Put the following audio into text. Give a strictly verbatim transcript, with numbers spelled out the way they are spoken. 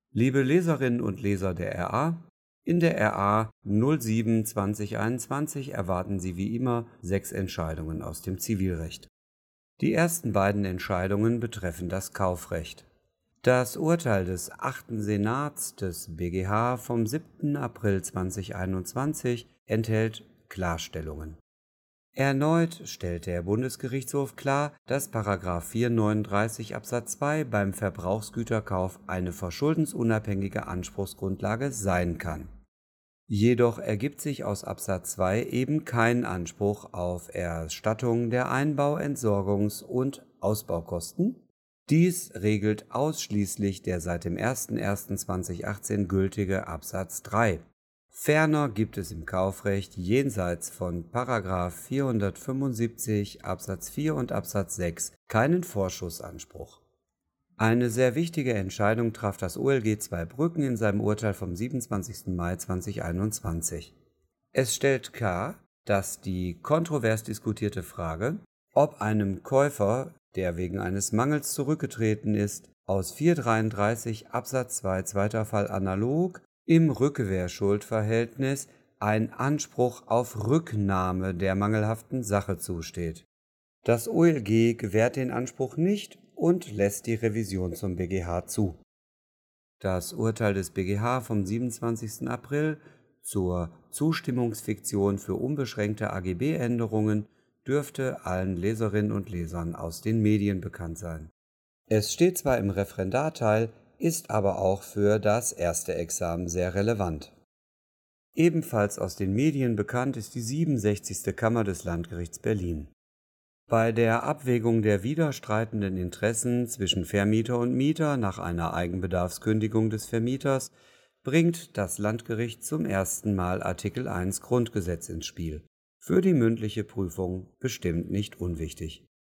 Liebe Leserinnen und Leser der R A, in der R A null sieben zwanzig einundzwanzig erwarten Sie wie immer sechs Entscheidungen aus dem Zivilrecht. Die ersten beiden Entscheidungen betreffen das Kaufrecht. Das Urteil des achten Senats des B G H vom siebten April zweitausendeinundzwanzig enthält Klarstellungen. Erneut stellt der Bundesgerichtshof klar, dass Paragraph vierhundertneununddreißig Absatz zwei beim Verbrauchsgüterkauf eine verschuldensunabhängige Anspruchsgrundlage sein kann. Jedoch ergibt sich aus Absatz zwei eben kein Anspruch auf Erstattung der Einbau-, Entsorgungs- und Ausbaukosten. Dies regelt ausschließlich der seit dem ersten ersten zweitausendachtzehn gültige Absatz drei. Ferner gibt es im Kaufrecht jenseits von Paragraph vierhundertfünfundsiebzig Absatz vier und Absatz sechs keinen Vorschussanspruch. Eine sehr wichtige Entscheidung traf das O L G Zweibrücken in seinem Urteil vom siebenundzwanzigsten Mai zweitausendeinundzwanzig. Es stellt klar, dass die kontrovers diskutierte Frage, ob einem Käufer, der wegen eines Mangels zurückgetreten ist, aus vierhundertdreiunddreißig Absatz zwei zweiter Fall analog im Rückkehrschuldverhältnis ein Anspruch auf Rücknahme der mangelhaften Sache zusteht. Das O L G gewährt den Anspruch nicht und lässt die Revision zum B G H zu. Das Urteil des B G H vom siebenundzwanzigsten April zur Zustimmungsfiktion für unbeschränkte A G B-Änderungen dürfte allen Leserinnen und Lesern aus den Medien bekannt sein. Es steht zwar im Referendarteil, ist aber auch für das erste Examen sehr relevant. Ebenfalls aus den Medien bekannt ist die siebenundsechzigste Kammer des Landgerichts Berlin. Bei der Abwägung der widerstreitenden Interessen zwischen Vermieter und Mieter nach einer Eigenbedarfskündigung des Vermieters bringt das Landgericht zum ersten Mal Artikel eins Grundgesetz ins Spiel. Für die mündliche Prüfung bestimmt nicht unwichtig.